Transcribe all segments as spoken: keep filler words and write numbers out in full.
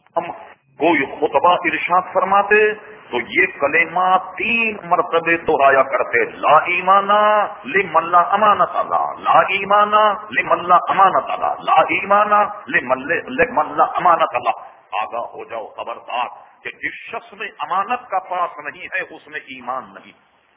ہم کوئی خطبہ ارشاد فرماتے تو یہ کلمات تین مرتبے دہرایا کرتے، لا ایمانا لمن لا امانت اللہ، لا ایمانا لمن لا امانت اللہ، لا ایمانا لمن لا امانت اللہ۔ آگاہ ہو جاؤ، خبردار کہ جس شخص میں امانت کا پاس نہیں ہے اس میں ایمان نہیں۔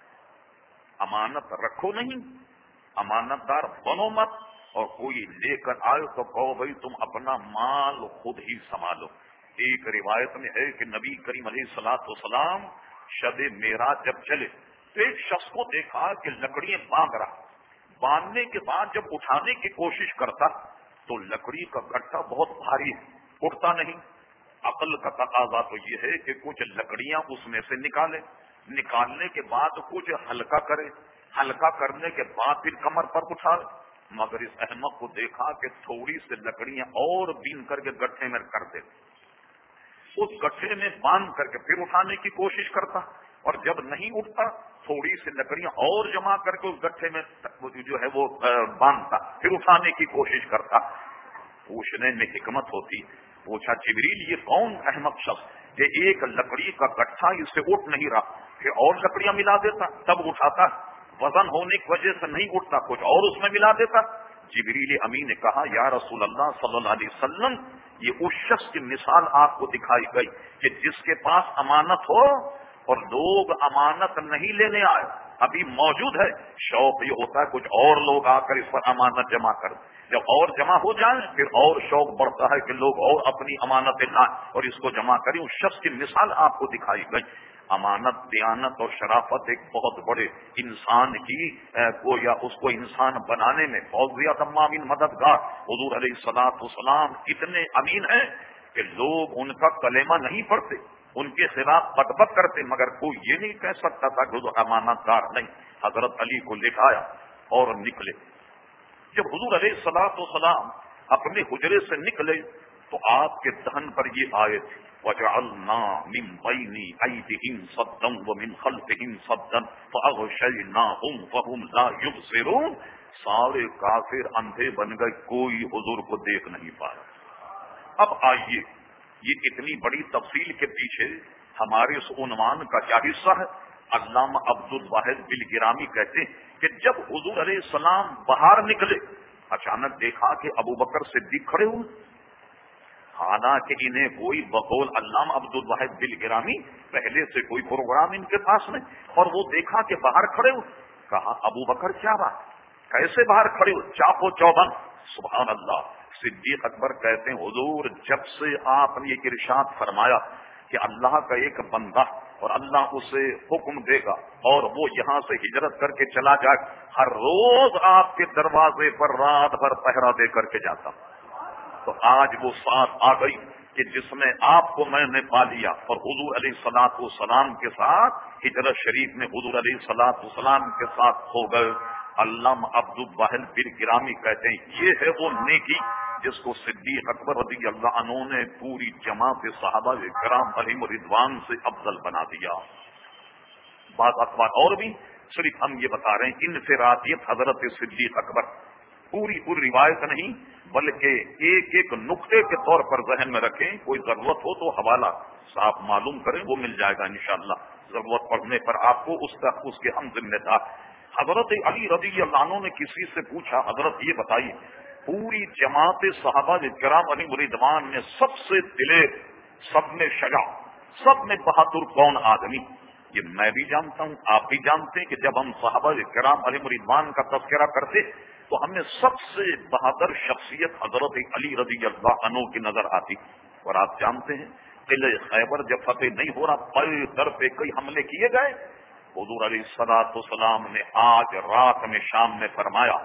امانت رکھو نہیں، امانت دار بنو مت، اور کوئی لے کر آئے تو کہو بھائی تم اپنا مال خود ہی سنبھالو۔ ایک روایت میں ہے کہ نبی کریم علیہ الصلوۃ والسلام شب معراج جب چلے تو ایک شخص کو دیکھا کہ لکڑیاں باندھ رہا، باندھنے کے بعد جب اٹھانے کی کوشش کرتا تو لکڑی کا گٹھا بہت بھاری ہے، اٹھتا نہیں۔ عقل کا تقاضا تو یہ ہے کہ کچھ لکڑیاں اس میں سے نکالے، نکالنے کے بعد کچھ ہلکا کرے، ہلکا کرنے کے بعد پھر کمر پر اٹھا، مگر اس احمق کو دیکھا کہ تھوڑی سی لکڑیاں اور بین کر کے گٹھے میں کر دے، اس گٹھے میں باندھ کر کے پھر اٹھانے کی کوشش کرتا، اور جب نہیں اٹھتا تھوڑی سی لکڑیاں اور جمع کر کے اس گٹھے میں جو ہے وہ باندھتا، پھر اٹھانے کی کوشش کرتا۔ پوچھنے میں حکمت ہوتی، پوچھا جبریل یہ کون احمق شخص کہ ایک لکڑی کا گٹھا اس سے اٹھ نہیں رہا، پھر اور لکڑیاں ملا دیتا تب اٹھاتا، وزن ہونے کی وجہ سے نہیں اٹھتا کچھ اور اس میں ملا دیتا۔ جبریل امین نے کہا یا رسول اللہ صلی اللہ علیہ وسلم یہ اس شخص کی مثال آپ کو دکھائی گئی کہ جس کے پاس امانت ہو اور لوگ امانت نہیں لینے آئے، ابھی موجود ہے، شوق یہ ہوتا ہے کچھ اور لوگ آ کر اس پر امانت جمع کر، جب اور جمع ہو جائیں پھر اور شوق بڑھتا ہے کہ لوگ اور اپنی امانتیں لائیں اور اس کو جمع کریں۔ اس شخص کی مثال آپ کو دکھائی گئی۔ امانت، دیانت اور شرافت ایک بہت بڑے انسان کی کو یا اس کو انسان بنانے میں بہت زیادہ معاون مددگار۔ حضور علیہ الصلوۃ والسلام اتنے امین ہیں کہ لوگ ان کا کلمہ نہیں پڑھتے، ان کے خلاف بد کرتے، مگر کوئی یہ نہیں کہہ سکتا تھا کہ وہ امانت دار نہیں۔ حضرت علی کو لکھایا اور نکلے۔ جب حضور علیہ الصلوۃ والسلام اپنے حجرے سے نکلے تو آپ کے دہن پر یہ آئے تھے وَجَعَلْنَا مِن بَيْنِ أَيْدِيهِمْ صَدًّا وَمِنْ خَلْفِهِمْ صَدًّا فَأَغْشَيْنَاهُمْ فَهُمْ لَا يُبْصِرُونَ۔ سارے کافر اندھے بن گئے، کوئی حضور کو دیکھ نہیں پایا۔ اب آئیے یہ اتنی بڑی تفصیل کے پیچھے ہمارے اس عنوان کا کیا حصہ ہے؟ علامہ عبد الواحد بالگرامی کہتے ہیں کہ جب حضور علیہ السلام باہر نکلے اچانک دیکھا کہ ابو بکر صدیق کھڑے ہوئے، حالانکہ انہیں کوئی بقول علامہ عبد الواحد بالگرامی پہلے سے کوئی پروگرام ان کے پاس نہیں، اور وہ دیکھا کہ باہر کھڑے ہوئے، کہا ابو بکر کیا بات، کیسے باہر کھڑے ہوئے، چاقو چوبند، سبحان اللہ۔ صدیق اکبر کہتے ہیں حضور جب سے آپ نے یہ ارشاد فرمایا کہ اللہ کا ایک بندہ اور اللہ اسے حکم دے گا اور وہ یہاں سے ہجرت کر کے چلا جائے، ہر روز آپ کے دروازے پر رات بھر پہرا دے کر کے جاتا، تو آج وہ ساتھ آ گئی کہ جس میں آپ کو میں نے پا لیا، اور حضور علیہ الصلوۃ والسلام کے ساتھ ہجرت شریف میں حضور علیہ الصلوۃ والسلام کے ساتھ ہو گئے۔ علامہ عبد الواحد بالگرامی کہتے ہیں یہ ہے وہ نیکی جس کو صدیق اکبر رضی اللہ عنہ نے پوری جماعت صحابہ کرام علیہم رضوان سے افضل بنا دیا۔ بعض اخبار اور بھی صرف ہم یہ بتا رہے ہیں انفرادیت حضرت صدیق اکبر، پوری پوری روایت نہیں بلکہ ایک ایک نقطے کے طور پر ذہن میں رکھیں، کوئی ضرورت ہو تو حوالہ صاحب معلوم کریں، وہ مل جائے گا انشاءاللہ، ضرورت پڑنے پر آپ کو اس کا اس کے ہم ذمہ دار۔ حضرت علی رضی اللہ عنہ نے کسی سے پوچھا حضرت یہ بتائیے پوری جماعت صحابہ کرام علیہم رضوان میں سب سے دلیر، سب میں شجاع، سب میں بہادر کون آدمی؟ یہ میں بھی جانتا ہوں، آپ بھی جانتے ہیں کہ جب ہم صحابہ کرام علیہم رضوان کا تذکرہ کرتے تو ہمیں سب سے بہادر شخصیت حضرت علی رضی اللہ عنہ کی نظر آتی، اور آپ جانتے ہیں قلعہ خیبر جب فتح نہیں ہو رہا پل در پہ کئی حملے کیے گئے، حضور علیہ الصلوۃ والسلام نے آج رات میں شام میں فرمایا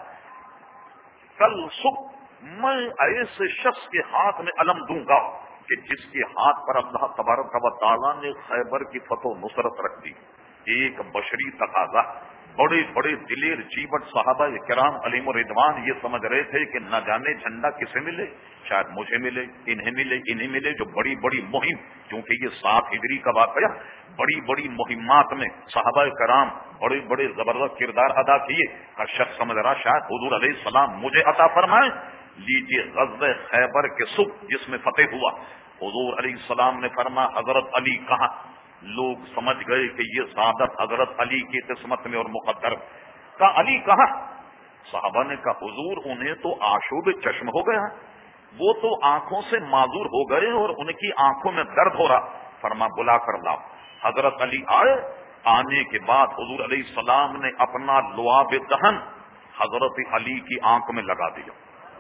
کل صبح میں ایسے شخص کے ہاتھ میں علم دوں گا کہ جس کے ہاتھ پر اللہ تبارک و تعالیٰ نے خیبر کی فتح و نصرت رکھ دی۔ ایک بشری تقاضا، بڑے بڑے دلیر جیوٹ صحابہ کرام علیہم رضوان یہ سمجھ رہے تھے کہ نہ جانے جھنڈا کسے ملے، شاید مجھے ملے، انہیں ملے، انہیں ملے، جو بڑی بڑی مہم، کیونکہ یہ سات ہجری کا واقعہ، بڑی بڑی مہمات میں صحابہ کرام بڑے بڑے زبردست کردار ادا کیے، ہر شخص سمجھ رہا شاید حضور علیہ السلام مجھے عطا فرمائیں۔ لیجیے غزوہ خیبر کے صبح جس میں فتح ہوا، حضور علیہ السلام نے فرمایا حضرت علی کہاں؟ لوگ سمجھ گئے کہ یہ سعادت حضرت علی کی قسمت میں اور مقدر کا، علی کہاں؟ صحابہ نے کہا حضور انہیں تو آشوب چشم ہو گیا، وہ تو آنکھوں سے معذور ہو گئے اور ان کی آنکھوں میں درد ہو رہا۔ فرما بلا کر لاؤ۔ حضرت علی آئے، آنے کے بعد حضور علیہ السلام نے اپنا لعاب دہن حضرت علی کی آنکھ میں لگا دیا۔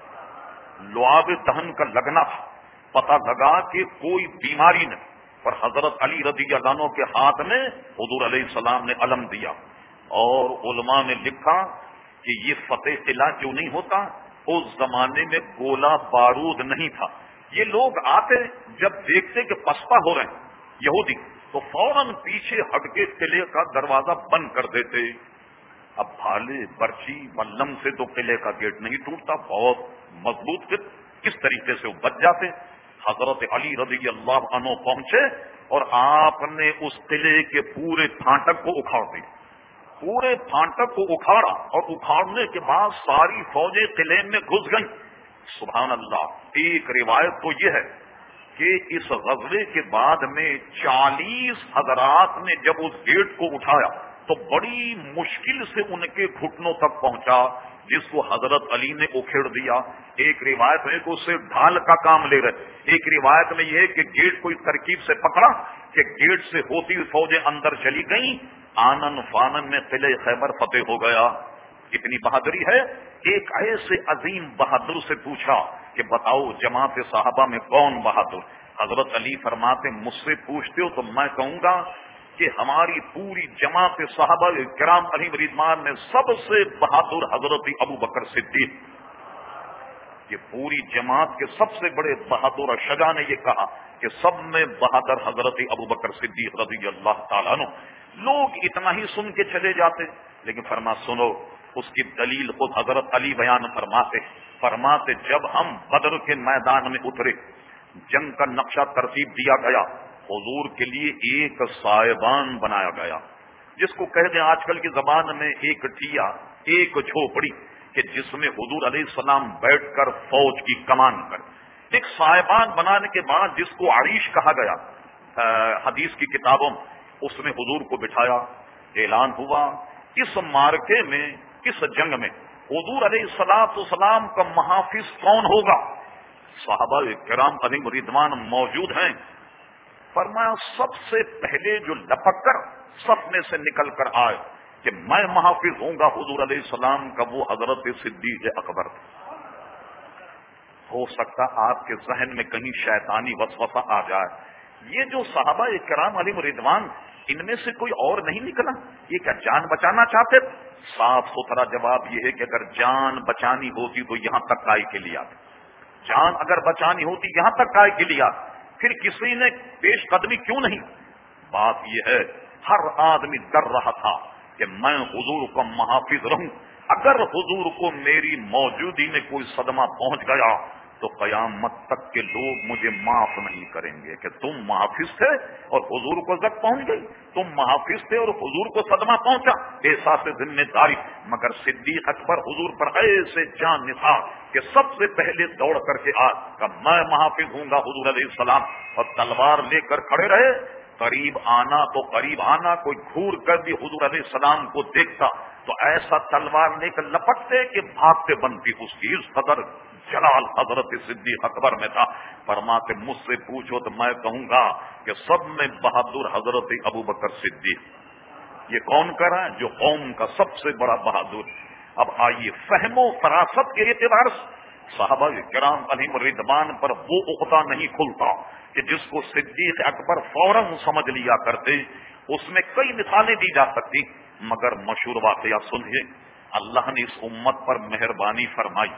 لعاب دہن کا لگنا تھا، پتہ لگا کہ کوئی بیماری نہیں، پر حضرت علی رضی اللہ عنہ کے ہاتھ میں حضور علیہ السلام نے علم دیا۔ اور علماء نے لکھا کہ یہ فتح قلعہ کیوں نہیں ہوتا؟ اس زمانے میں گولا بارود نہیں تھا، یہ لوگ آتے جب دیکھتے کہ پسپا ہو رہے ہیں یہودی تو فوراً پیچھے ہٹ کے قلعے کا دروازہ بند کر دیتے۔ اب بھالے برچی ملم سے تو قلعے کا گیٹ نہیں ٹوٹتا، بہت مضبوط، پھر کس طریقے سے وہ بچ جاتے۔ حضرت علی رضی اللہ عنہ پہنچے اور آپ نے اس قلعے کے پورے پھانٹک کو اکھاڑ دیا، پورے پھانٹک کو اکھاڑا، اور اکھاڑنے کے بعد ساری فوجیں قلعے میں گھس گئیں۔ سبحان اللہ۔ ایک روایت تو یہ ہے کہ اس غزوے کے بعد میں چالیس حضرات نے جب اس گیٹ کو اٹھایا تو بڑی مشکل سے ان کے گھٹنوں تک پہنچا، جس کو حضرت علی نے اکھیڑ دیا۔ ایک روایت میں کہ اسے ڈھال کا کام لے رہے، ایک روایت میں یہ ہے کہ گیٹ کو اس ترکیب سے پکڑا کہ گیٹ سے ہوتی ہوئی فوجیں اندر چلی گئیں، آنن فانن میں قلعہ خیبر فتح ہو گیا۔ اتنی بہادری ہے۔ ایک ایسے عظیم بہادر سے پوچھا کہ بتاؤ جماعت صحابہ میں کون بہادر؟ حضرت علی فرماتے مجھ سے پوچھتے ہو تو میں کہوں گا کہ ہماری پوری جماعت صحابہ کرام علیہم رضوان میں سب سے بہادر حضرت ابو بکر صدیق۔ یہ پوری جماعت کے سب سے بڑے بہادر، اور شجاع نے یہ کہا کہ سب میں بہادر حضرت ابو بکر صدیق رضی اللہ تعالیٰ عنہ۔ لوگ اتنا ہی سن کے چلے جاتے، لیکن فرما سنو، اس کی دلیل خود حضرت علی بیان فرماتے فرماتے جب ہم بدر کے میدان میں اترے، جنگ کا نقشہ ترتیب دیا گیا، حضور کے لیے ایک سائبان بنایا گیا، جس کو کہہ دیں آج کل کی زبان میں ایک ٹیا، ایک جھوپڑی، کہ جس میں حضور علیہ السلام بیٹھ کر فوج کی کمان کر۔ ایک سائبان بنانے کے بعد جس کو عریش کہا گیا حدیث کی کتابوں میں، اس میں حضور کو بٹھایا۔ اعلان ہوا اس مارکے میں، اس جنگ میں حضور علیہ الصلوۃ والسلام کا محافظ کون ہوگا؟ صحابہ کرام علیہم رضوان موجود ہیں۔ فرمایا سب سے پہلے جو لپک کر صف میں سے نکل کر آئے کہ میں محافظ ہوں گا حضور علیہ السلام کا، وہ حضرت صدیق اکبر۔ ہو سکتا آپ کے ذہن میں کہیں شیطانی وسوسہ آ جائے، یہ جو صحابہ کرام علیہم رضوان، ان میں سے کوئی اور نہیں نکلا؟ یہ کیا جان بچانا چاہتے؟ صاف ستھرا جواب یہ ہے کہ اگر جان بچانی ہوتی تو یہاں تک کائے کے لیے آتے، جان اگر بچانی ہوتی یہاں تک کائے کے لیے آتے، پھر کسی نے پیش قدمی کیوں نہیں؟ بات یہ ہے ہر آدمی ڈر رہا تھا کہ میں حضور کا محافظ رہوں، اگر حضور کو میری موجودگی میں کوئی صدمہ پہنچ گیا تو قیامت تک کے لوگ مجھے معاف نہیں کریں گے کہ تم محافظ تھے اور حضور کو زد پہنچ گئی، تم محافظ تھے اور حضور کو صدمہ پہنچا، احساس ذمہ داری۔ مگر صدیق اکبر حضور پر ایسے جان نثار کہ سب سے پہلے دوڑ کر کے آج کہ میں محافظ ہوں گا حضور علیہ السلام، اور تلوار لے کر کھڑے رہے۔ قریب آنا تو قریب آنا، کوئی گھور کر بھی حضور علیہ السلام کو دیکھتا تو ایسا تلوار لے کر لپٹتے کہ بھاگتے بنتی، اس کی اس قدر جلال حضرت صدیق اکبر میں تھا۔ فرماتے مجھ سے پوچھو تو میں کہوں گا کہ سب میں بہادر حضرت ابو بکر صدیق۔ یہ کون کر رہا ہے؟ جو قوم کا سب سے بڑا بہادر۔ اب آئیے فہم و فراست کے اعتبار سے صحابہ کرام علیہم رضوان پر وہ عقدہ نہیں کھلتا کہ جس کو صدیق اکبر فوراً سمجھ لیا کرتے۔ اس میں کئی مثالیں دی جا سکتی، مگر مشہور واقعہ سنیے۔ اللہ نے اس امت پر مہربانی فرمائی،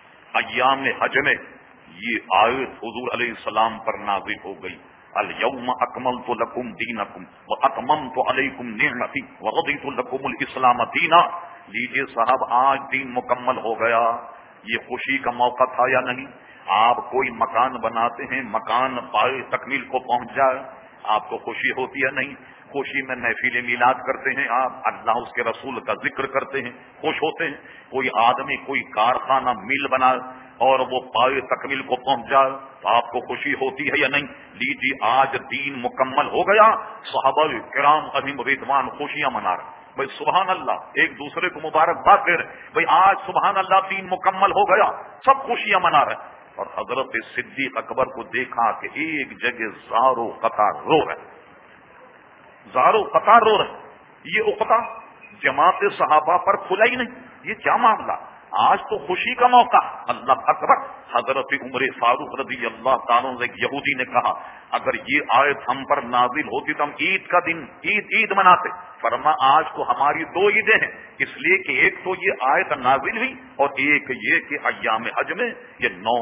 ایام حج میں یہ آیت حضور علیہ السلام پر نازل ہو گئی، الیوم اکملت لکم دینکم واتممت علیکم نعمتی ورضیت لکم الاسلام دینا۔ لیجیے صاحب آج دین مکمل ہو گیا۔ یہ خوشی کا موقع تھا یا نہیں؟ آپ کوئی مکان بناتے ہیں، مکان پائے تکمیل کو پہنچ جائے، آپ کو خوشی ہوتی ہے نہیں؟ خوشی میں محفل میلاد کرتے ہیں آپ، اللہ اس کے رسول کا ذکر کرتے ہیں، خوش ہوتے ہیں۔ کوئی آدمی کوئی کارخانہ میل بنا اور وہ پائے تکمیل کو پہنچ جائے تو آپ کو خوشی ہوتی ہے یا نہیں؟ لیجیے آج دین مکمل ہو گیا، صحابہ کرام عظیم رضوان خوشیاں منا رہے، بھائی سبحان اللہ، ایک دوسرے کو مبارکباد دے رہے، بھائی آج سبحان اللہ دین مکمل ہو گیا، سب خوشیاں منا رہے۔ اور حضرت صدیق اکبر کو دیکھا کہ ایک جگہ زارو قطار رو رہے، زارو قطار رو رہے، یہ عقدہ جماعت صحابہ پر کھلا ہی نہیں، یہ کیا معاملہ؟ آج تو خوشی کا موقع، اللہ اکبر۔ حضرت عمر فاروق رضی اللہ تعالیٰ سے ایک یہودی نے کہا اگر یہ آیت ہم پر نازل ہوتی تو ہم عید کا دن عید عید مناتے۔ فرما آج تو ہماری دو عیدیں ہیں، اس لیے کہ ایک تو یہ آیت نازل ہوئی اور ایک یہ کہ ایام حج میں یہ نو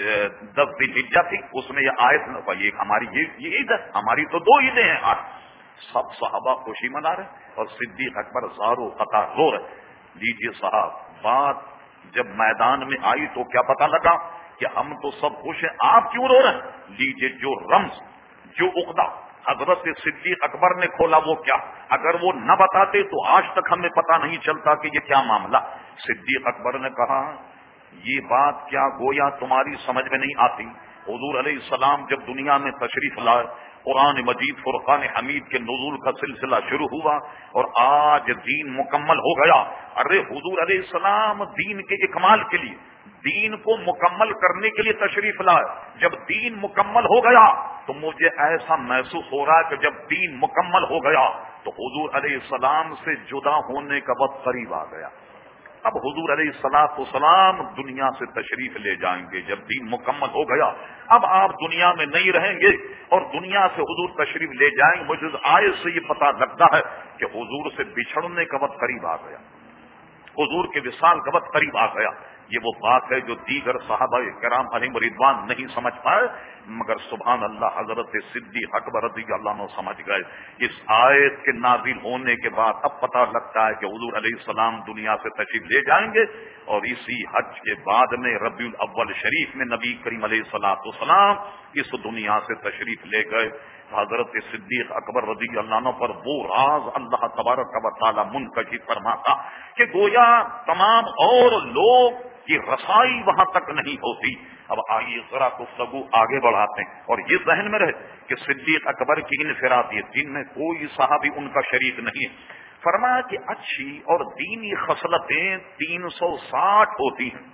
دس ذوالحجہ تھی، اس میں یہ آیت یہ ہماری یہ عید ہے، ہماری تو دو عیدیں ہیں آج۔ سب صحابہ خوشی منا رہے اور صدیق اکبر زارو قطع رو رہے۔ لیجیے صاحب، بات جب میدان میں آئی تو کیا پتہ لگا کہ ہم تو سب خوش ہیں، آپ کیوں رو رہے ہیں؟ لیجیے جو رمز، جو عقدہ حضرت صدیق اکبر نے کھولا وہ کیا؟ اگر وہ نہ بتاتے تو آج تک ہمیں پتہ نہیں چلتا کہ یہ کیا معاملہ۔ صدیق اکبر نے کہا یہ بات کیا گویا تمہاری سمجھ میں نہیں آتی؟ حضور علیہ السلام جب دنیا میں تشریف لائے، قرآن مجید فرقان حمید کے نزول کا سلسلہ شروع ہوا اور آج دین مکمل ہو گیا۔ ارے حضور علیہ السلام دین کے اکمال کے لیے، دین کو مکمل کرنے کے لیے تشریف لائے۔ جب دین مکمل ہو گیا تو مجھے ایسا محسوس ہو رہا ہے کہ جب دین مکمل ہو گیا تو حضور علیہ السلام سے جدا ہونے کا وقت قریب آ گیا۔ اب حضور علیہ الصلوۃ والسلام دنیا سے تشریف لے جائیں گے، جب دین مکمل ہو گیا اب آپ دنیا میں نہیں رہیں گے اور دنیا سے حضور تشریف لے جائیں گے۔ مجھے آیت سے یہ پتہ لگتا ہے کہ حضور سے بچھڑنے کا وقت قریب آ گیا، حضور کے وصال کا وقت قریب آ گیا۔ یہ وہ بات ہے جو دیگر صحابہ کرام علیہم رضوان نہیں سمجھ پائے، مگر سبحان اللہ حضرت صدیق اکبر رضی اللہ عنہ سمجھ گئے۔ اس آیت کے نازل ہونے کے بعد اب پتہ لگتا ہے کہ حضور علیہ السلام دنیا سے تشریف لے جائیں گے، اور اسی حج کے بعد میں ربیع الاول شریف میں نبی کریم علیہ الصلوۃ والسلام اس دنیا سے تشریف لے گئے۔ حضرت صدیق اکبر رضی اللہ عنہ پر وہ راز اللہ تبارک و تعالی منکشف فرماتا کہ گویا تمام اور لوگ کی رسائی وہاں تک نہیں ہوتی۔ اب آئیے ذرا گفتگو آگے بڑھاتے ہیں، اور یہ ذہن میں رہے کہ صدیق اکبر کی انفرادیت، جن میں کوئی صحابی ان کا شریک نہیں ہے۔ فرمایا کہ اچھی اور دینی خصلتیں تین سو ساٹھ ہوتی ہیں،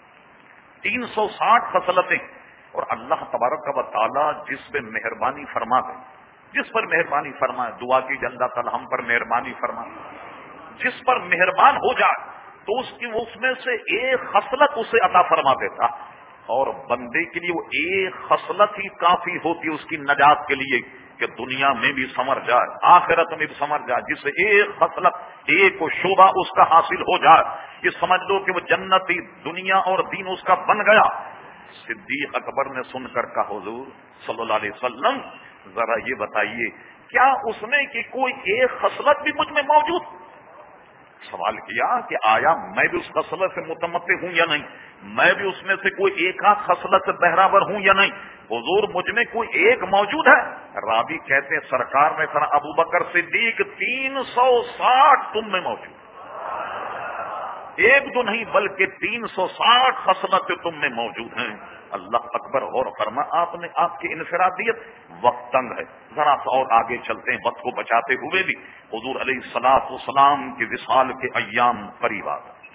تین سو ساٹھ خصلتیں، اور اللہ تبارک و تعالی جس پہ مہربانی فرما دے، جس پر مہربانی فرمائے، دعا کی اللہ تعالی ہم پر مہربانی فرمائے، جس پر مہربان ہو جائے تو اس کی اس میں سے ایک خصلت اسے عطا فرما دیتا، اور بندے کے لیے وہ ایک خصلت ہی کافی ہوتی ہے اس کی نجات کے لیے کہ دنیا میں بھی سنور جائے، آخرت میں بھی سنور جائے۔ جس سے ایک خصلت، ایک شعبہ اس کا حاصل ہو جائے، یہ سمجھ لو کہ وہ جنتی دنیا اور دین اس کا بن گیا۔ صدیق اکبر نے سن کر کہا حضور صلی اللہ علیہ وسلم ذرا یہ بتائیے کیا اس میں کی کوئی ایک خصلت بھی مجھ میں موجود؟ سوال کیا کہ آیا میں بھی اس خصلت سے متمتع ہوں یا نہیں، میں بھی اس میں سے کوئی ایک آدھ خصلت سے بہراور ہوں یا نہیں؟ حضور مجھ میں کوئی ایک موجود ہے؟ راوی کہتے ہیں سرکار نے فرمایا ابو بکر صدیق تین سو ساٹھ تم میں موجود، ایک دو نہیں بلکہ تین سو ساٹھ خصلتیں تم میں موجود ہیں۔ اللہ اکبر۔ اور فرما آپ نے آپ کی انفرادیت، وقت تنگ ہے، ذرا سا اور آگے چلتے ہیں وقت کو بچاتے ہوئے بھی۔ حضور علیہ الصلوۃ والسلام کے وصال کے ایام قریب آ گئے۔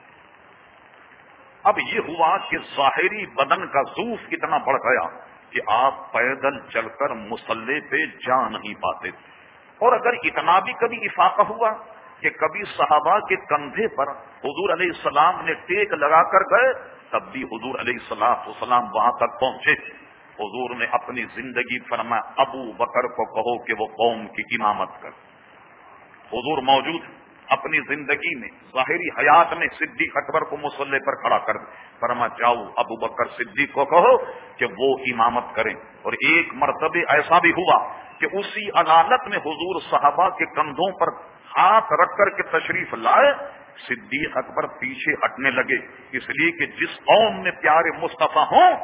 اب یہ ہوا کہ ظاہری بدن کا ضعف اتنا بڑھ گیا کہ آپ پیدل چل کر مصلی پہ جا نہیں پاتے، اور اگر اتنا بھی کبھی افاقہ ہوا کہ کبھی صحابہ کے کندھے پر حضور علیہ السلام نے ٹیک لگا کر گئے، تب بھی حضور علیہ الصلوۃ والسلام وہاں تک پہنچے۔ حضور نے اپنی زندگی فرمایا ابو بکر کو کہو کہ وہ قوم کی امامت کر۔ حضور موجود اپنی زندگی میں ظاہری حیات میں صدیق اکبر کو مصلی پر کھڑا کر دے، فرمایا جاؤ ابو بکر صدیق کو کہو کہ وہ امامت کریں۔ اور ایک مرتبہ ایسا بھی ہوا کہ اسی عدالت میں حضور صحابہ کے کندھوں پر ہاتھ رکھ کر کے تشریف لائے، صدیق اکبر پیچھے ہٹنے لگے، اس لیے کہ جس قوم میں پیارے مصطفیٰ ہوں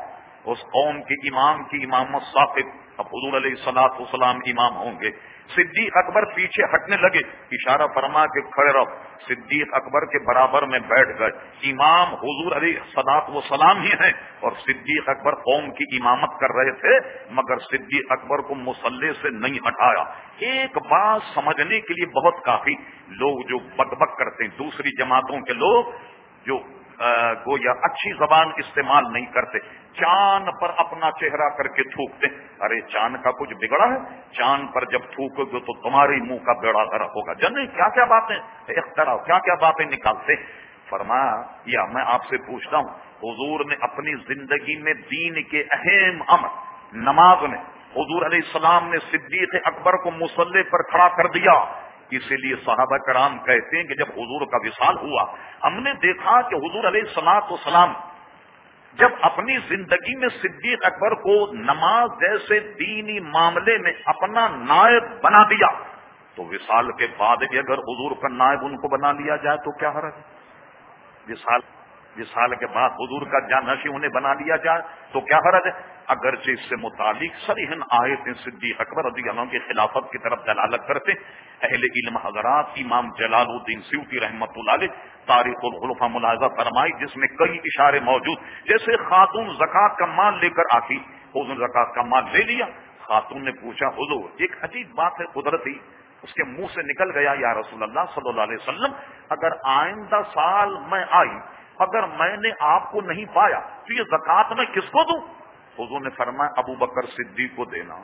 اس قوم کے امام کی امامت ثابت، اب حضور علیہ الصلوۃ والسلام امام ہوں گے. صدیق اکبر پیچھے ہٹنے لگے، اشارہ فرما کے کھڑے رہو. صدیق اکبر کے برابر میں بیٹھ گئے. امام حضور علیہ الصلوۃ والسلام ہی ہیں اور صدیق اکبر قوم کی امامت کر رہے تھے، مگر صدیق اکبر کو مصلی سے نہیں ہٹایا. ایک بات سمجھنے کے لیے بہت کافی، لوگ جو بک کرتے ہیں، دوسری جماعتوں کے لوگ جو گویا اچھی زبان استعمال نہیں کرتے، چاند پر اپنا چہرہ کر کے تھوکتے. ارے چاند کا کچھ بگڑا ہے؟ چاند پر جب تھوکو گے تو تمہاری منہ کا بیڑا غرق ہوگا. جانے کیا کیا باتیں اختراع، کیا کیا باتیں نکالتے. فرمایا یا میں آپ سے پوچھتا ہوں، حضور نے اپنی زندگی میں دین کے اہم امر نماز میں حضور علیہ السلام نے صدیق اکبر کو مصلی پر کھڑا کر دیا. اسی لیے صحابہ کرام کہتے ہیں کہ جب حضور کا وصال ہوا، ہم نے دیکھا کہ حضور علیہ الصلوۃ والسلام جب اپنی زندگی میں صدیق اکبر کو نماز جیسے دینی معاملے میں اپنا نائب بنا دیا، تو وصال کے بعد بھی اگر حضور کا نائب ان کو بنا لیا جائے تو کیا حرج ہے؟ وصال وصال کے بعد حضور کا جانشین انہیں بنا لیا جائے تو کیا حرج ہے؟ اگرچہ اس سے متعلق صریحاً آیتیں صدیق اکبر رضی اللہ عنہ کی خلافت کی طرف دلالت کرتے. اہل علم حضرات امام جلال الدین سیوطی رحمۃ اللہ علیہ تاریخ الخلفاء ملاحظہ فرمائی، جس میں کئی اشارے موجود. جیسے خاتون زکوٰۃ کا مال لے کر آتی، حضور زکوٰۃ کا مال لے لیا. خاتون نے پوچھا حضور ایک عجیب بات ہے قدرتی، اس کے منہ سے نکل گیا یا رسول اللہ صلی اللہ علیہ وسلم، اگر آئندہ سال میں آئی، اگر میں نے آپ کو نہیں پایا تو یہ زکوٰۃ میں کس کو دوں؟ حضور نے فرمایا ابو بکر صدیق کو دینا.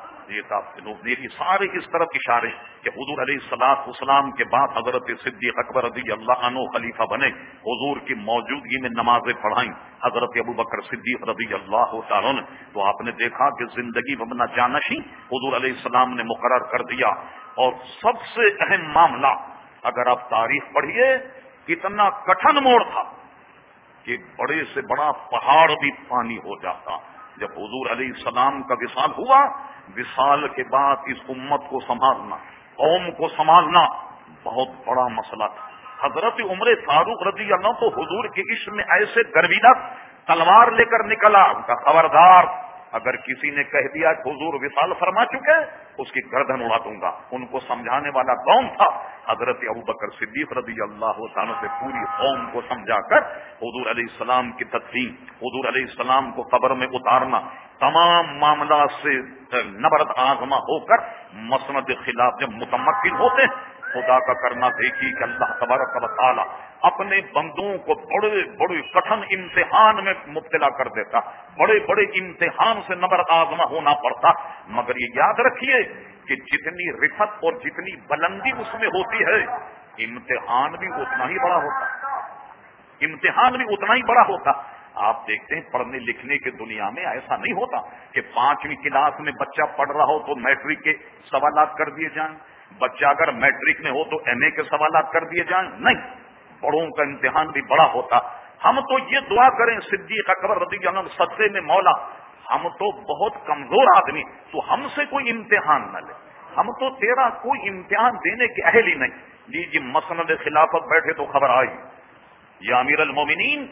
یہ سارے اس طرف اشارے کہ حضور علیہ الصلوۃ والسلام کے بعد حضرت صدیق اکبر رضی اللہ عنہ خلیفہ بنے، حضور کی موجودگی میں نمازیں پڑھائیں حضرت ابو بکر صدیق رضی اللہ تعالیٰ نے. تو آپ نے دیکھا کہ زندگی میں اپنا جانشین حضور علیہ السلام نے مقرر کر دیا. اور سب سے اہم معاملہ، اگر آپ تاریخ پڑھیے، کتنا کٹھن موڑ تھا کہ بڑے سے بڑا پہاڑ بھی پانی ہو جاتا. جب حضور علیہ السلام کا وصال ہوا، وصال کے بعد اس امت کو سنبھالنا، قوم کو سنبھالنا بہت بڑا مسئلہ تھا. حضرت عمر فاروق رضی اللہ عنہ تو حضور کے عشق میں ایسے گرویدہ تلوار لے کر نکلا. ان کا خبردار، اگر کسی نے کہہ دیا کہ حضور وصال فرما چکے اس کی گردن اڑا دوں گا. ان کو سمجھانے والا کون تھا؟ حضرت ابوبکر صدیق رضی اللہ تعالیٰ سے پوری قوم کو سمجھا کر حضور علیہ السلام کی تدفین، حضور علیہ السلام کو قبر میں اتارنا، تمام معاملات سے نبرد آزما ہو کر مسند خلاف جب متمکن ہوتے، خدا کا کرنا دیکھی کہ اللہ تبارک و تعالی اپنے بندوں کو بڑے بڑے کٹھن امتحان میں مبتلا کر دیتا، بڑے بڑے امتحان سے نبرد آزما ہونا پڑتا. مگر یہ یاد رکھیے کہ جتنی رفت اور جتنی بلندی اس میں ہوتی ہے، امتحان بھی اتنا ہی بڑا ہوتا امتحان بھی اتنا ہی بڑا ہوتا. آپ دیکھتے ہیں پڑھنے لکھنے کے دنیا میں ایسا نہیں ہوتا کہ پانچویں کلاس میں بچہ پڑھ رہا ہو تو میٹرک کے سوالات کر دیے جائیں، بچہ اگر میٹرک میں ہو تو ایم اے کے سوالات کر دیے جائیں. نہیں، بڑوں کا امتحان بھی بڑا ہوتا. ہم تو یہ دعا کریں صدیق اکبر رضی اللہ عنہ صدقے میں، مولا ہم تو بہت کمزور آدمی، تو ہم سے کوئی امتحان نہ لے، ہم تو تیرا کوئی امتحان دینے کے اہل ہی نہیں. جی جی مسند خلافت بیٹھے تو خبر آئی، یا امیر المومنین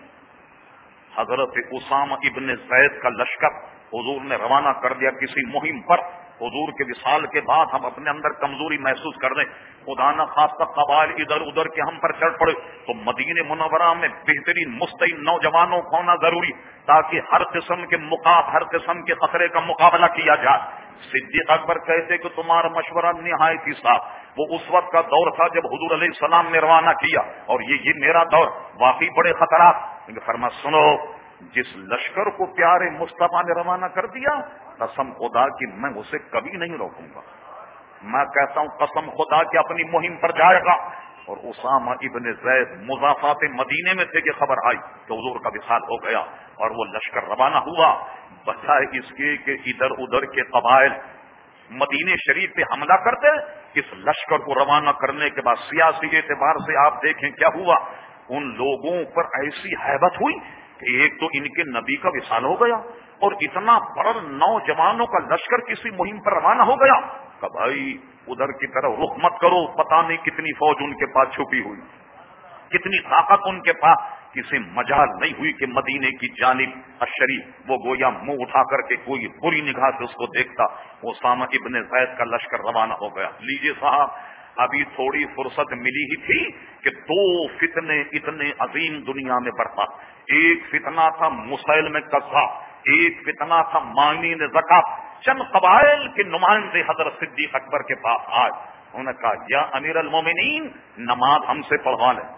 حضرت اسامہ ابن زید کا لشکر حضور نے روانہ کر دیا کسی مہم پر. حضور کے وصال کے بعد ہم اپنے اندر کمزوری محسوس کر رہے، خدا نہ خاصہ قبائل ادھر ادھر کے ہم پر چڑھ پڑے، تو مدینہ منورہ میں بہترین مستعد نوجوانوں کو ہونا ضروری تاکہ ہر قسم کے مقاب ہر قسم کے خطرے کا مقابلہ کیا جائے. صدیق اکبر کہتے کہ تمہارا مشورہ نہایت ہی صاف. وہ اس وقت کا دور تھا جب حضور علیہ السلام نے روانہ کیا، اور یہ یہ میرا دور، واقعی بڑے خطرات. فرما سنو، جس لشکر کو پیارے مصطفیٰ نے روانہ کر دیا، قسم خدا کی میں اسے کبھی نہیں روکوں گا. میں کہتا ہوں قسم خدا کی اپنی مہم پر جائے گا. اور اسامہ ابن زید مضافات مدینے میں تھے کہ خبر آئی کہ حضور کا وصال ہو گیا، اور وہ لشکر روانہ ہوا. بجائے اس کے کہ ادھر ادھر کے قبائل مدینے شریف پہ حملہ کرتے، اس لشکر کو روانہ کرنے کے بعد سیاسی اعتبار سے آپ دیکھیں کیا ہوا. ان لوگوں پر ایسی ہیبت ہوئی کہ ایک تو ان کے نبی کا وصال ہو گیا، اور اتنا بڑا نوجوانوں کا لشکر کسی مہم پر روانہ ہو گیا کہ بھائی ادھر کی طرف رخ مت کرو، پتہ نہیں کتنی فوج ان کے پاس چھپی ہوئی، کتنی طاقت ان کے پاس. کسی مجال نہیں ہوئی کہ مدینے کی جانب الشریف وہ گویا منہ اٹھا کر کے کوئی بری نگاہ سے اس کو دیکھتا. اسامہ ابن زید کا لشکر روانہ ہو گیا. لیجیے صاحب ابھی تھوڑی فرصت ملی ہی تھی کہ دو فتنے اتنے عظیم دنیا میں برپا. ایک فتنہ تھا مسیلمہ کذاب, ایک فتنہ تھا مانعین زکات. چند قبائل کے نمائندے حضرت صدیق اکبر کے پاس آئے. انہوں نے کہا یا امیر المومنین نماز ہم سے پڑھوا لیں,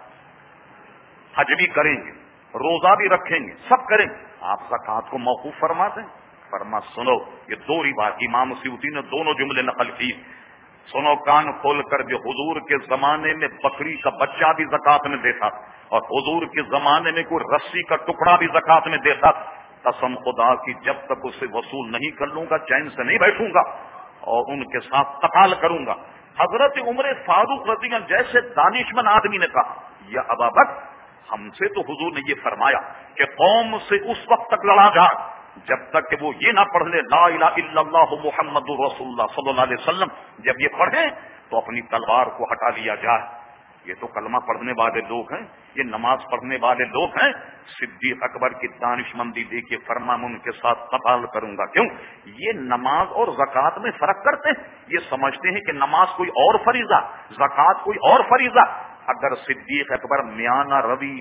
حج بھی کریں گے, روزہ بھی رکھیں گے, سب کریں گے, آپ زکات کو موقوف فرما دیں. فرما سنو, یہ دو روایت امام سیوطی نے دونوں جملے نقل کی. سنو کان کھول کر جو حضور کے زمانے میں بکری کا بچہ بھی زکات میں دیتا اور حضور کے زمانے میں کوئی رسی کا ٹکڑا بھی زکات میں دیتا. قسم خدا کی جب تک اسے وصول نہیں کر لوں گا چین سے نہیں بیٹھوں گا اور ان کے ساتھ قتال کروں گا. حضرت عمر فاروق رضی اللہ جیسے دانشمند آدمی نے کہا یا ابا بکر ہم سے تو حضور نے یہ فرمایا کہ قوم سے اس وقت تک لڑا جا جب تک کہ وہ یہ نہ پڑھ لے لا الہ الا اللہ محمد رسول اللہ صلی اللہ علیہ وسلم. جب یہ پڑھیں تو اپنی تلوار کو ہٹا لیا جائے. یہ تو کلمہ پڑھنے والے لوگ ہیں, یہ نماز پڑھنے والے لوگ ہیں. صدیق اکبر کی دانشمندی دیکھیے, فرما ان کے ساتھ قتال کروں گا. کیوں؟ یہ نماز اور زکات میں فرق کرتے ہیں. یہ سمجھتے ہیں کہ نماز کوئی اور فریضہ, زکات کوئی اور فریضہ. اگر صدیق اکبر میانہ روی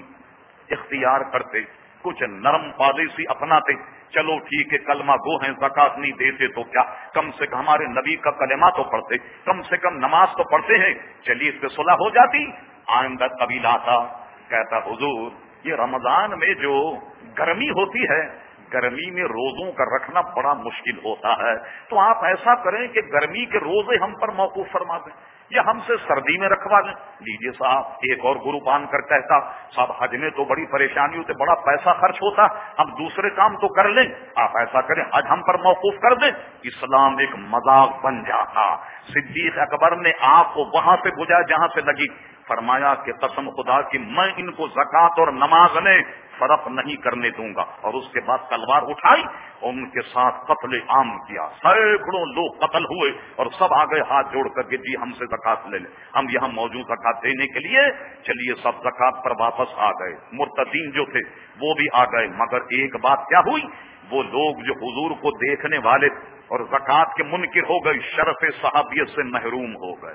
اختیار کرتے, کچھ نرم پالیسی اپناتے, چلو ٹھیک ہے کلمہ گو ہیں زکات نہیں دیتے تو کیا, کم سے کم ہمارے نبی کا کلمہ تو پڑھتے, کم سے کم نماز تو پڑھتے ہیں, چلیے اس پہ صلح ہو جاتی. آئندہ قبیلہ آتا کہتا حضور یہ رمضان میں جو گرمی ہوتی ہے, گرمی میں روزوں کا رکھنا بڑا مشکل ہوتا ہے, تو آپ ایسا کریں کہ گرمی کے روزے ہم پر موقوف فرما دیں یا ہم سے سردی میں رکھوا دیں. لیجیے صاحب ایک اور گروپ آن کر کہتا صاحب حج میں تو بڑی پریشانی ہوتی, بڑا پیسہ خرچ ہوتا, ہم دوسرے کام تو کر لیں, آپ ایسا کریں حج ہم پر موقوف کر دیں. اسلام ایک مذاق بن جاتا. صدیق اکبر نے آپ کو وہاں پہ بجھا جہاں سے لگی. فرمایا کہ قسم خدا کی میں ان کو زکات اور نماز میں فرق نہیں کرنے دوں گا. اور اس کے بعد تلوار اٹھائی اور ان کے ساتھ قتل عام کیا. سینکڑوں لوگ قتل ہوئے اور سب آ گئے ہاتھ جوڑ کر کے جی ہم سے زکات لے لیں, ہم یہاں موجود زکات دینے کے لیے. چلیے سب زکات پر واپس آ گئے. مرتدین جو تھے وہ بھی آ گئے. مگر ایک بات کیا ہوئی, وہ لوگ جو حضور کو دیکھنے والے اور زکات کے منکر ہو گئے, شرف صحابیت سے محروم ہو گئے.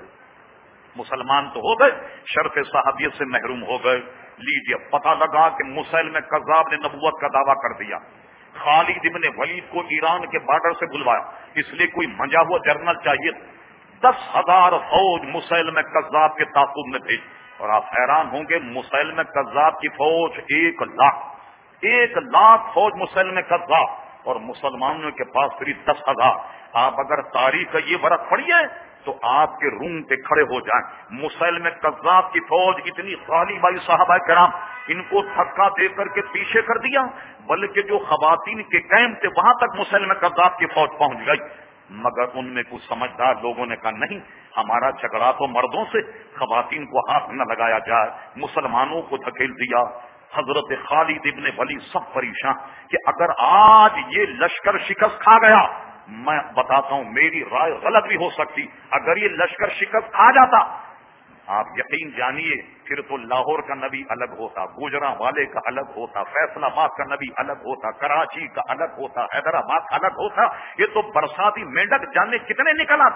مسلمان تو ہو گئے, شرف صحابیت سے محروم ہو گئے. لیجیے پتہ لگا کہ مسیلمہ کذاب نے نبوت کا دعویٰ کر دیا. خالد ابن ولید کو ایران کے بارڈر سے بلوایا, اس لیے کوئی منجا ہوا جرنل چاہیے. دس ہزار فوج مسیلمہ کذاب کے تعاقب میں بھیج. اور آپ حیران ہوں گے مسیلمہ کذاب کی فوج ایک لاکھ ایک لاکھ فوج مسیلمہ کذاب اور مسلمانوں کے پاس قریب دس ہزار. آپ اگر تاریخ کا یہ ورق پڑھیے تو آپ کے روم پہ کھڑے ہو جائیں. مسیلمہ کذاب کی فوج اتنی خالی بائی صحابہ کرام, ان کو دھکا دے کر کے پیچھے کر دیا, بلکہ جو خواتین کے کیمپ تھے وہاں تک مسیلمہ کذاب کی فوج پہنچ گئی. مگر ان میں کچھ سمجھدار لوگوں نے کہا نہیں, ہمارا جھگڑا تو مردوں سے, خواتین کو ہاتھ نہ لگایا جائے. مسلمانوں کو دھکیل دیا. حضرت خالد ابن ولید سب پریشان کہ اگر آج یہ لشکر شکست کھا گیا, میں بتاتا ہوں میری رائے غلط بھی ہو سکتی, اگر یہ لشکر شکست کھا جاتا آپ یقین جانیے پھر تو لاہور کا نبی الگ ہوتا, گوجراں والے کا الگ ہوتا, فیصل آباد کا نبی الگ ہوتا, کراچی کا الگ ہوتا, حیدرآباد کا الگ ہوتا. یہ تو برساتی مینڈک جانے کتنے نکلا.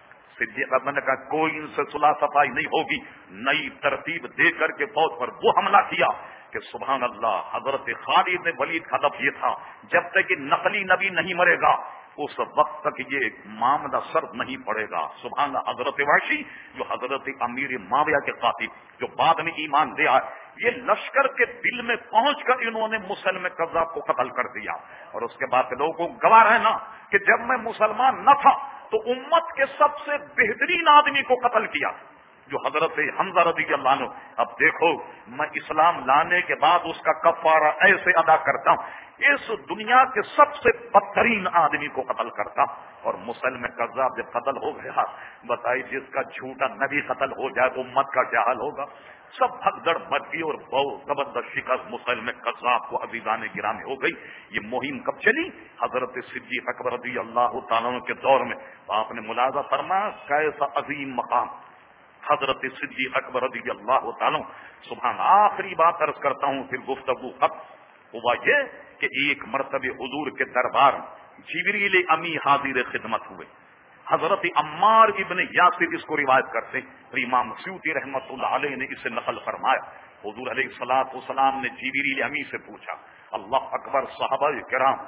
صدیق اکبر نے کہا کوئی ان سے صلح صفائی نہیں ہوگی. نئی ترتیب دے کر کے فوج پر وہ حملہ کیا کہ سبحان اللہ, حضرت خالد نے ولید کا ہدف یہ تھا جب تک کہ نقلی نبی نہیں مرے گا اس وقت تک یہ معاملہ سرد نہیں پڑے گا. سبحان اللہ. حضرت وحشی جو حضرت امیر معاویہ کے قاتل جو بعد میں ایمان دے آئے, یہ لشکر کے دل میں پہنچ کر انہوں نے مسلمہ کذاب کو قتل کر دیا. اور اس کے بعد لوگوں کو گواہ رہنا کہ جب میں مسلمان نہ تھا تو امت کے سب سے بہترین آدمی کو قتل کیا جو حضرت حمزہ رضی اللہ عنہ. اب دیکھو میں اسلام لانے کے بعد اس کا کفارہ ایسے ادا کرتا ہوں, اس دنیا کے سب سے بدترین آدمی کو قتل کرتا. اور مسلمہ کذاب جب قتل ہو گیا, بتائیے جس کا جھوٹا نبی قتل ہو جائے تو امت کا کیا حال ہوگا. سب بھگدڑ مچ گئی اور بہت زبردست شکست مسلمہ کذاب کو عزیزان گرامی ہو گئی. یہ مہم کب چلی؟ حضرت صدیق اکبر رضی اللہ تعالیٰ کے دور میں. آپ نے ملاحظہ فرمایا کیسا عظیم مقام, حضرت صدیق اکبر رضی اللہ تعالیٰ سبحان آخری بات عرض کرتا ہوں پھر گفتگو ختم ہوا یہ کہ ایک مرتبہ حضور کے دربار جبریل امی حاضر خدمت ہوئے. حضرت عمار ابن یاسر اس کو روایت کرتے ہیں. امام سیوطی رحمت اللہ علیہ نے اسے نقل فرمایا. حضور علیہ الصلوۃ والسلام نے جبریل امی سے پوچھا اللہ اکبر صحابہ کرام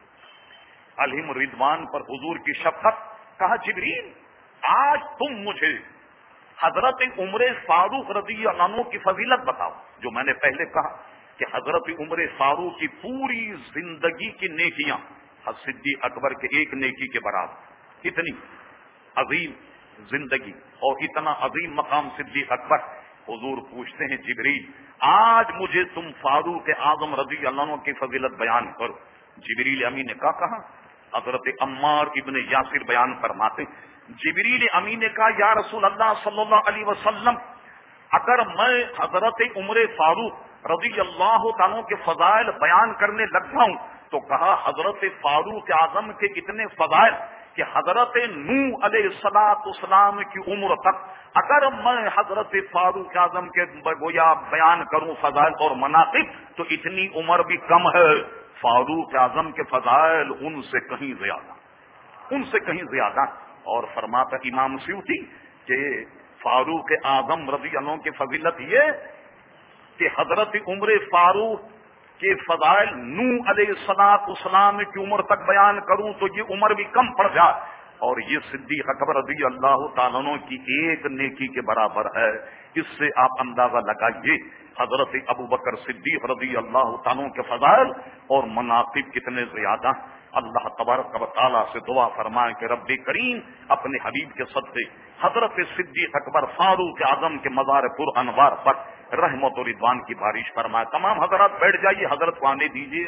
علیہم رضوان پر حضور کی شفقت. کہا جبریل آج تم مجھے حضرت عمر فاروق رضی اللہ عنہ کی فضیلت بتاؤ. جو میں نے پہلے کہا کہ حضرت عمر فاروق کی پوری زندگی کی نیکیاں صدیق اکبر کے ایک نیکی کے برابر. اتنی عظیم زندگی اور اتنا عظیم مقام صدیق اکبر. حضور پوچھتے ہیں جبریل آج مجھے تم فاروق اعظم رضی اللہ عنہ کی فضیلت بیان کرو. جبریل امی نے کہا کہا حضرت عمار ابن یاسر بیان فرماتے جبریل امی نے کہا یا رسول اللہ صلی اللہ علیہ وسلم اگر میں حضرت عمر فاروق رضی اللہ تعالیٰ کے فضائل بیان کرنے لگ جاؤں تو کہا حضرت فاروق اعظم کے اتنے فضائل کہ حضرت نوح علیہ الصلوۃ والسلام کی عمر تک اگر میں حضرت فاروق اعظم کے گویا بیان کروں فضائل اور مناقب تو اتنی عمر بھی کم ہے. فاروق اعظم کے فضائل ان سے کہیں زیادہ ان سے کہیں زیادہ. اور فرماتا امام سیوطی کہ فاروق اعظم رضی اللہ عنہ کی فضیلت یہ کہ حضرت عمر فاروق کے فضائل نوح علیہ الصلوۃ والسلام کی عمر تک بیان کروں تو یہ عمر بھی کم پڑ جائے. اور یہ صدیق اکبر رضی اللہ تعالیٰ عنہ کی ایک نیکی کے برابر ہے. اس سے آپ اندازہ لگائیے حضرت ابو بکر صدیق رضی اللہ تعالیٰ کے فضائل اور مناقب کتنے زیادہ. اللہ تبارک و تعالیٰ سے دعا فرمائے کہ رب کریم اپنے حبیب کے صدقے حضرت صدیق اکبر فاروق اعظم کے مزار پر انوار پر رحمت و رضوان کی بارش فرمائے. تمام حضرات بیٹھ جائیے, حضرت کو آنے دیجیے.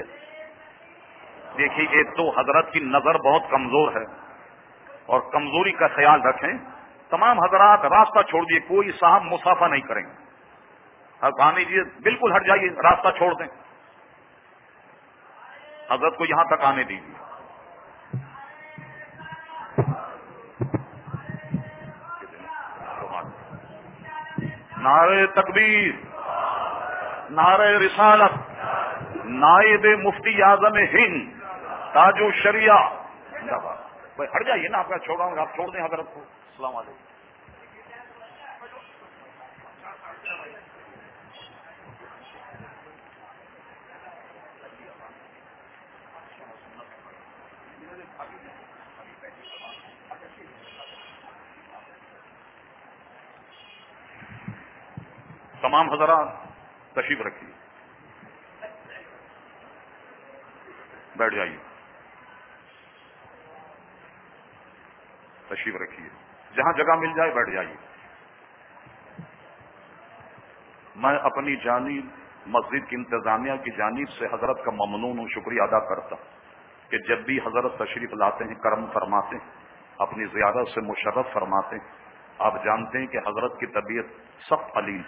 دیکھیے ایک تو حضرت کی نظر بہت کمزور ہے اور کمزوری کا خیال رکھیں. تمام حضرات راستہ چھوڑ دیے, کوئی صاحب مسافہ نہیں کریں گے. آنے دیجیے, بالکل ہٹ جائیے, راستہ چھوڑ دیں. حضرت کو یہاں تک آنے دیجیے. نعرہ تکبیر, نعرہ رسالت, نائب مفتی اعظم ہند تاج الشریعہ. بھائی ہٹ جائیے نا, آپ کا چھوڑا ہوں, آپ چھوڑ دیں حضرت کو. السلام علیکم. تمام حضرات تشریف رکھیے, بیٹھ جائیے, تشریف رکھیے, جہاں جگہ مل جائے بیٹھ جائیے. میں اپنی جانب مسجد کی انتظامیہ کی جانب سے حضرت کا ممنون ہوں, شکریہ ادا کرتا ہوں کہ جب بھی حضرت تشریف لاتے ہیں کرم فرماتے ہیں, اپنی زیارت سے مشرف فرماتے ہیں. آپ جانتے ہیں کہ حضرت کی طبیعت سخت علیم,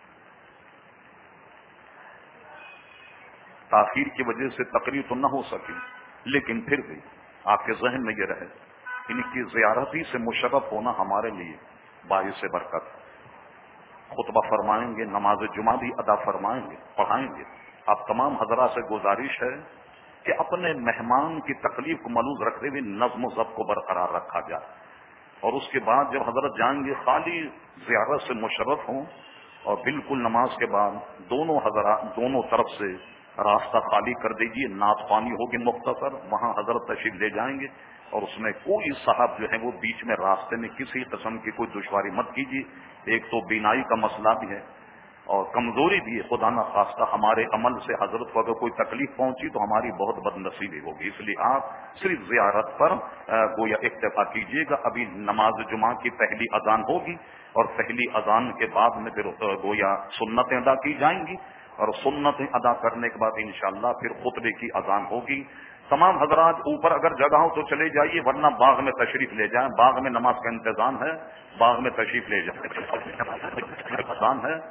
تاخیر کی وجہ سے تقریر تو نہ ہو سکی, لیکن پھر بھی آپ کے ذہن میں یہ رہے ان کی زیارت ہی سے مشرف ہونا ہمارے لیے باعث برکت. خطبہ فرمائیں گے, نماز جمعہ بھی ادا فرمائیں گے, پڑھائیں گے. آپ تمام حضرات سے گزارش ہے کہ اپنے مہمان کی تکلیف کو ملوز رکھتے ہوئے نظم و ضبط کو برقرار رکھا جائے, اور اس کے بعد جب حضرت جائیں گے خالی زیارت سے مشرف ہوں, اور بالکل نماز کے بعد دونوں حضرات دونوں طرف سے راستہ خالی کر دیجیے. نعت خوانی ہوگی مختصر, وہاں حضرت تشریف لے جائیں گے, اور اس میں کوئی صاحب جو ہے وہ بیچ میں راستے میں کسی قسم کی کوئی دشواری مت کیجیے. ایک تو بینائی کا مسئلہ بھی ہے اور کمزوری بھی ہے, خدا نہ خواستہ ہمارے عمل سے حضرت کو اگر کوئی تکلیف پہنچی تو ہماری بہت بد نصیبی ہوگی. اس لیے آپ صرف زیارت پر گویا اکتفا کیجیے گا. ابھی نماز جمعہ کی پہلی اذان ہوگی اور پہلی اذان کے بعد میں پھر گویا سنتیں ادا کی جائیں گی, اور سنتیں ادا کرنے کے بعد انشاءاللہ پھر خطبے کی اذان ہوگی. تمام حضرات اوپر اگر جگہ ہو تو چلے جائیے, ورنہ باغ میں تشریف لے جائیں. باغ میں نماز کا انتظام ہے, باغ میں تشریف لے جائیں. اذان ہے.